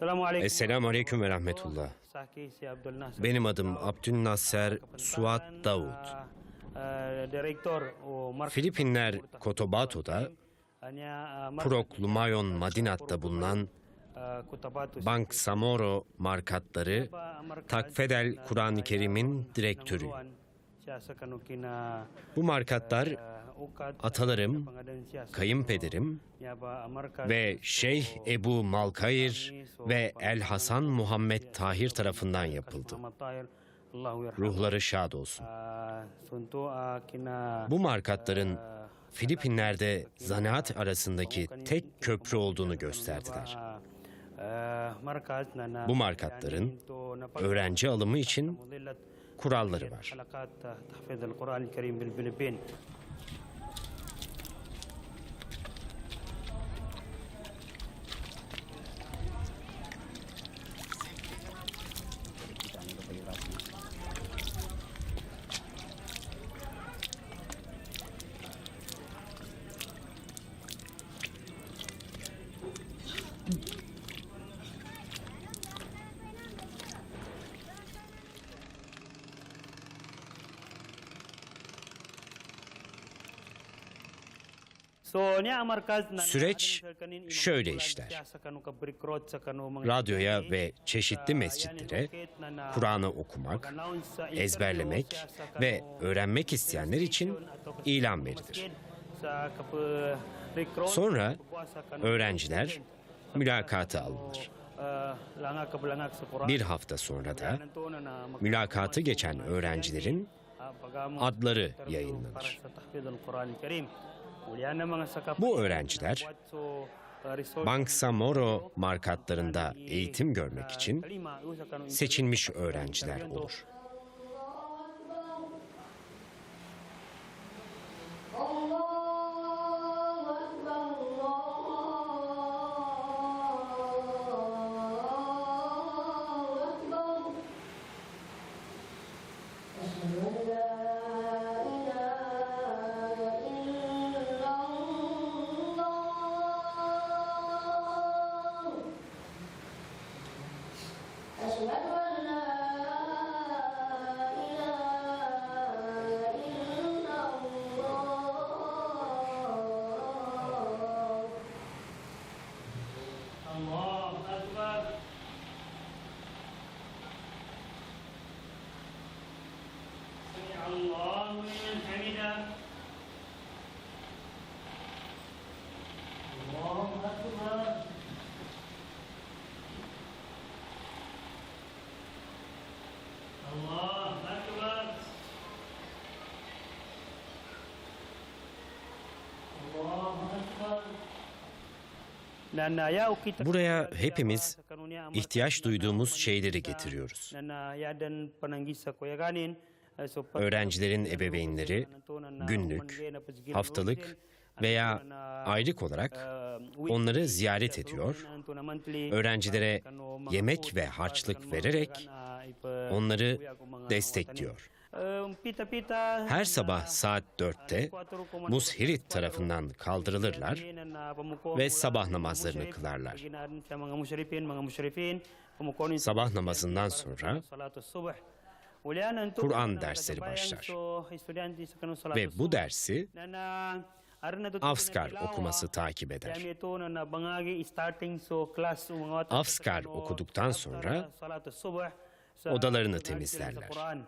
Esselamu Aleyküm ve Rahmetullah. Benim adım Abdülnasser Suat Davud. Filipinler Cotobato'da, Purok Lumayon Madinat'ta bulunan Bangsamoro markatları Takfedel Kur'an-ı Kerim'in direktörüyüm. Bu markatlar atalarım, kayınpederim ve Şeyh Ebu Malkair ve El Hasan Muhammed Tahir tarafından yapıldı. Ruhları şad olsun. Bu markatların Filipinler'de zanaat arasındaki tek köprü olduğunu gösterdiler. Bu markatların öğrenci alımı için kuralları var. Süreç şöyle işler. Radyoya ve çeşitli mescitlere Kur'an'ı okumak, ezberlemek ve öğrenmek isteyenler için ilan verilir. Sonra öğrenciler mülakata alınır. Bir hafta sonra da mülakatı geçen öğrencilerin adları yayınlanır. Bu öğrenciler Bangsamoro markatlarında eğitim görmek için seçilmiş öğrenciler olur. Buraya hepimiz ihtiyaç duyduğumuz şeyleri getiriyoruz. Öğrencilerin ebeveynleri günlük, haftalık veya aylık olarak onları ziyaret ediyor, öğrencilere yemek ve harçlık vererek onları destekliyor. Her sabah saat 4'te Mushirit tarafından kaldırılırlar ve sabah namazlarını kılarlar. Sabah namazından sonra Kur'an dersleri başlar ve bu dersi Afskar okuması takip eder. Afskar okuduktan sonra odalarını temizlerler.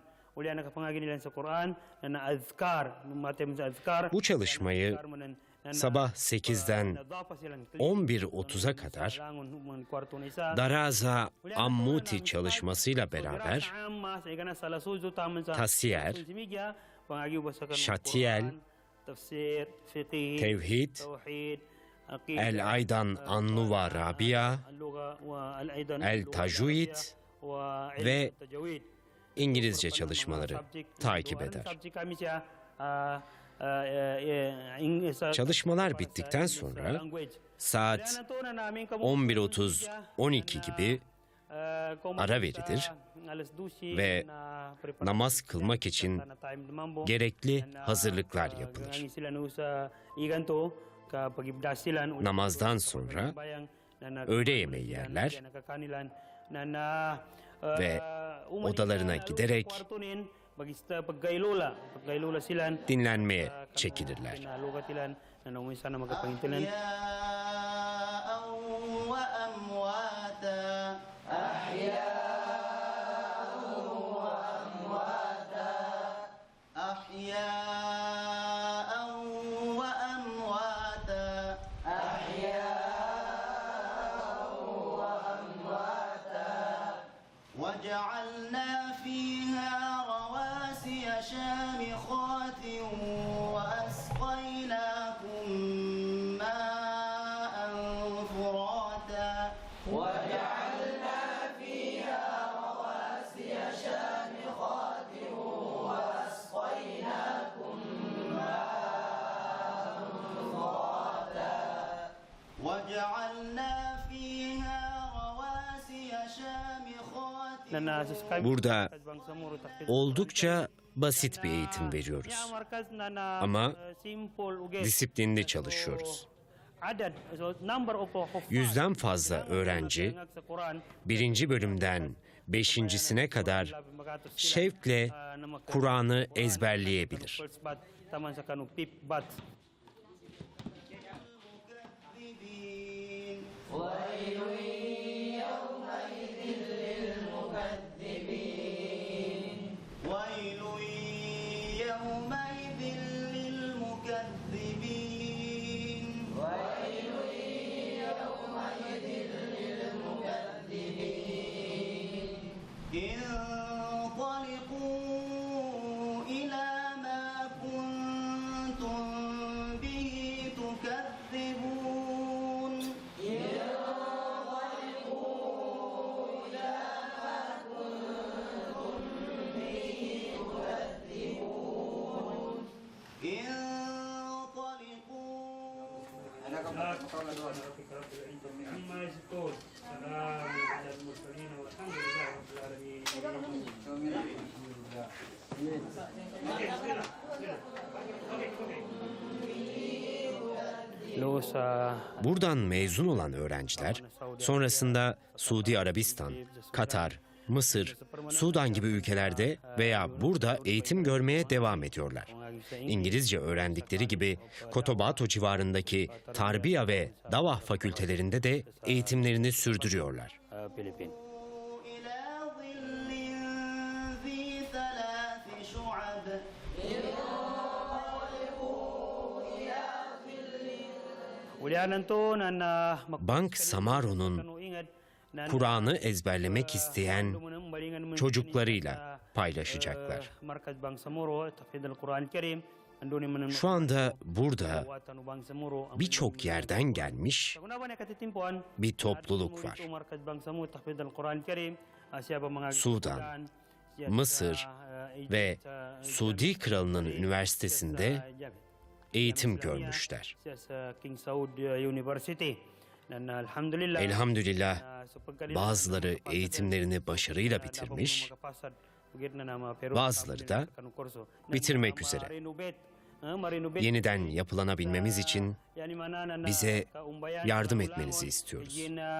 Bu çalışmayı sabah 8'den 11:30'a kadar Daraza Ammuti çalışmasıyla beraber Tasiyer, Şatiyel, Tevhid, El Aydan Annuva Rabia, El Tajuid ve İngilizce çalışmaları takip eder. Çalışmalar bittikten sonra saat 11:30-12 gibi ara verilir ve namaz kılmak için gerekli hazırlıklar yapılır. Namazdan sonra öğle yemeği yerler ve odalarına giderek dinlenmeye çekilirler. وجعلنا فيها رواسي شامخات وأسقيناكم ماء فراتا وجعلنا فيها رواسي شامخات وأسقيناكم ماء فراتا وجعلنا فيها رواسي شامخات. Burada oldukça basit bir eğitim veriyoruz. Ama disiplinli çalışıyoruz. 100'den fazla öğrenci 1. bölümden 5.sine kadar şevkle Kur'an'ı ezberleyebilir. انطلقوا إلى ما كنتم به تكذبون Buradan mezun olan öğrenciler sonrasında Suudi Arabistan, Katar, Mısır, Sudan gibi ülkelerde veya burada eğitim görmeye devam ediyorlar. İngilizce öğrendikleri gibi Cotabato civarındaki Tarbiya ve Davah fakültelerinde de eğitimlerini sürdürüyorlar. إلى ظل ذي ثلاث شعب Bank Samaro'nun Kur'an'ı ezberlemek isteyen çocuklarıyla paylaşacaklar. Şu anda burada birçok yerden gelmiş bir topluluk var. Sudan, Mısır ve Suudi Kralı'nın üniversitesinde eğitim görmüşler. Elhamdülillah bazıları eğitimlerini başarıyla bitirmiş, bazıları da bitirmek üzere. Yeniden yapılanabilmemiz için bize yardım etmenizi istiyoruz.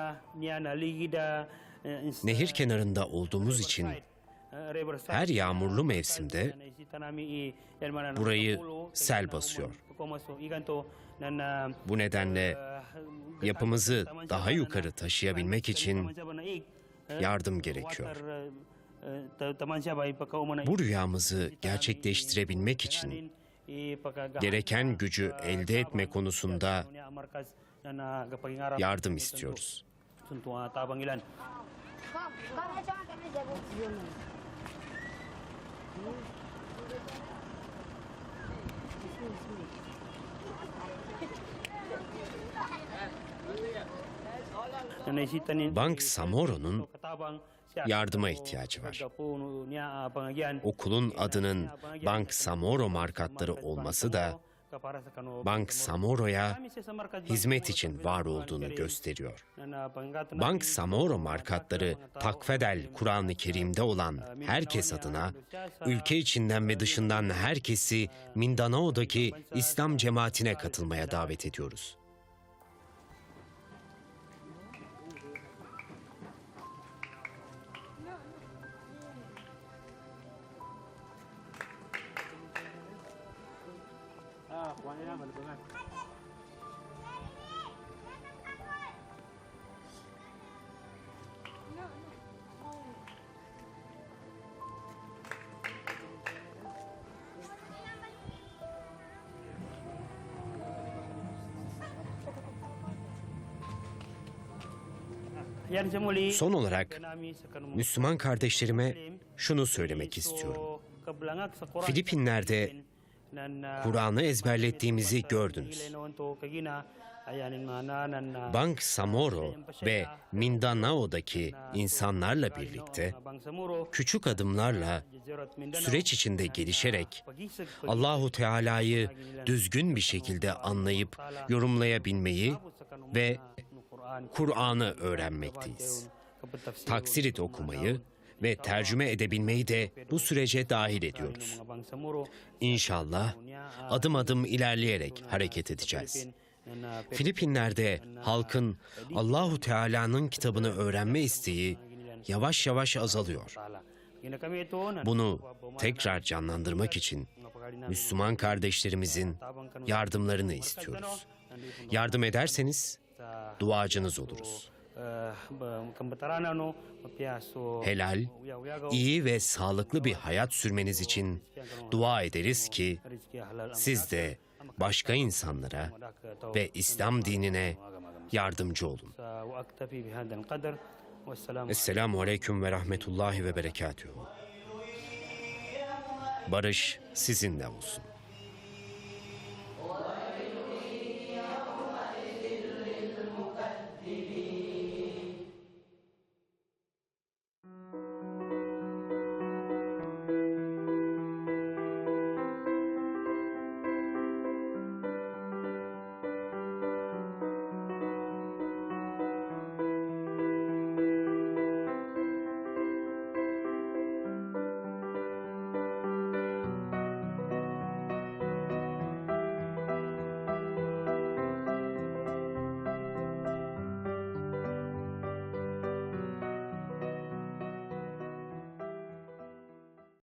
Nehir kenarında olduğumuz için her yağmurlu mevsimde burayı sel basıyor. Bu nedenle yapımızı daha yukarı taşıyabilmek için yardım gerekiyor. Bu rüyamızı gerçekleştirebilmek için gereken gücü elde etme konusunda yardım istiyoruz. Bank Samoro'nun yardıma ihtiyacı var. Okulun adının Bank Samoro markatları olması da Bank Samoro'ya hizmet için var olduğunu gösteriyor. Bank Samoro markatları Takfedel Kur'an-ı Kerim'de olan herkes adına, ülke içinden ve dışından herkesi Mindanao'daki İslam cemaatine katılmaya davet ediyoruz. Son olarak Müslüman kardeşlerime şunu söylemek istiyorum. Filipinler'de Kur'an'ı ezberlettiğimizi gördünüz. Bangsamoro ve Mindanao'daki insanlarla birlikte küçük adımlarla süreç içinde gelişerek Allahu Teala'yı düzgün bir şekilde anlayıp yorumlayabilmeyi ve Kur'an'ı öğrenmekteyiz. Taksirit okumayı ve tercüme edebilmeyi de bu sürece dahil ediyoruz. İnşallah adım adım ilerleyerek hareket edeceğiz. Filipinler'de halkın Allahu Teala'nın kitabını öğrenme isteği yavaş yavaş azalıyor. Bunu tekrar canlandırmak için Müslüman kardeşlerimizin yardımlarını istiyoruz. Yardım ederseniz duacınız oluruz. Helal, iyi ve sağlıklı bir hayat sürmeniz için dua ederiz ki siz de başka insanlara ve İslam dinine yardımcı olun. Esselamu Aleyküm ve Rahmetullahi ve Berekatuhu. Barış sizinle olsun.